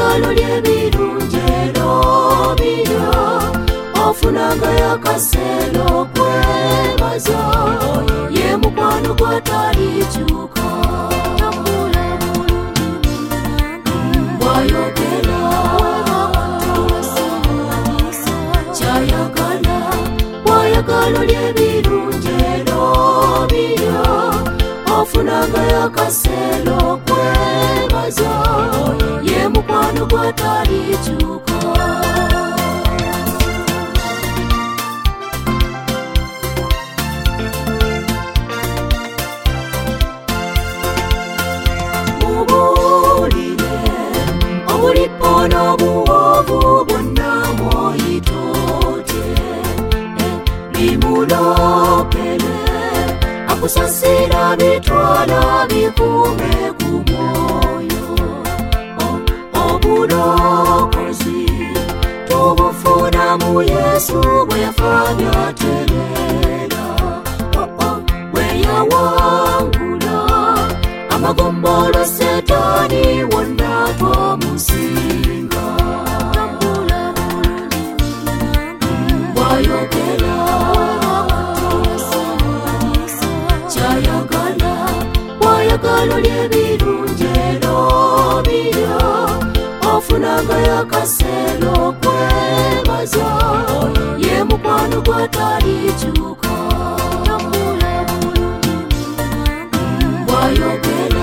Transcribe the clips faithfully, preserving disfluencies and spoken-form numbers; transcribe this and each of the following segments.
Oyagalo ly'ebirungi erobirya ofunanga yakasero kwebaza ye mukwano gwatalikyuka bwayogera kyayagala bwayagalo ly'ebirungi erobirya ofunanga yakasero kwebaza ye mukwano gwatalikyuka n'obuwoovu bwonna mw'oyitoote bimulopere akusasira bitwala bikuume ku mwoyo obulokozi tubufuna mu Yesu bwe yafa byatereera bwe yawangula amagombolo Setaani wonna twamusinga bwayogera kyayagala bwayagalo ly'ebirungi erobirya ofunanga yakasero kwebaza ye mukwano gwatalikyuka bwayogera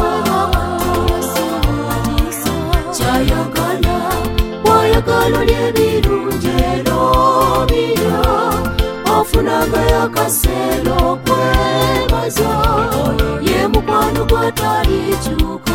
kyayagala bwayagalo ly'ebirungi erobirya ofunanga yakasero kwebaza ye mukwano gwatalikyuka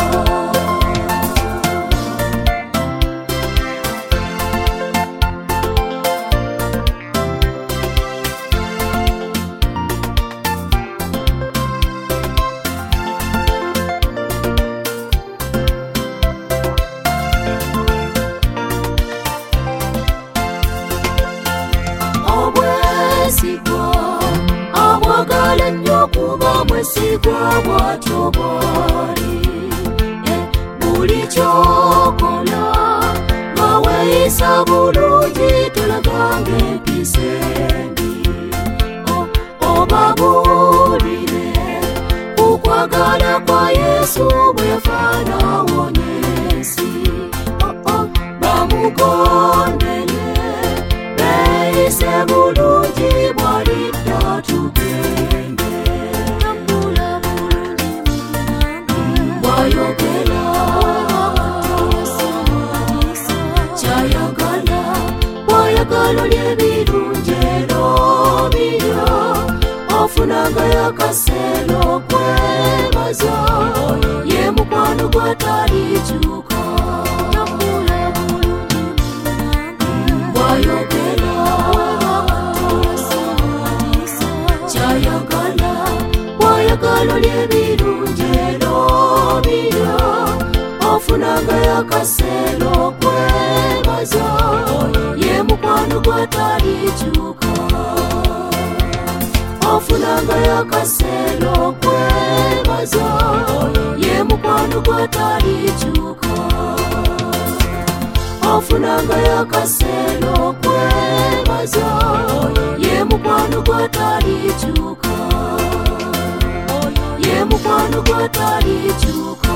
abwagala nnyo kuba mwesigwa bw'atyo bw'ali buli ky'okola nga weeyisa bulungi tolaganga empisa embi oba buwulire ku kwagala kwa Yesu bwe yafaanawonya ensi bamugondere beeyise bulungi bw'alidda tugende bwayogera kyayagala bwayagalo ly'ebirungi erobirya ofunanga yakasero kwebaza ye mukwano gwatalikyuka bwayogera kyayagala bwayagalo ly'ebirungi erobirya ofunanga yakasero kwebaza ye mukwano gwatalikyuka ofunanga yakasero kwebaza ye mukwano gwatalikyuka ofunanga yakasero kwebaza ye mukwano gwatalikyuka ye mukwano gwatalikyuka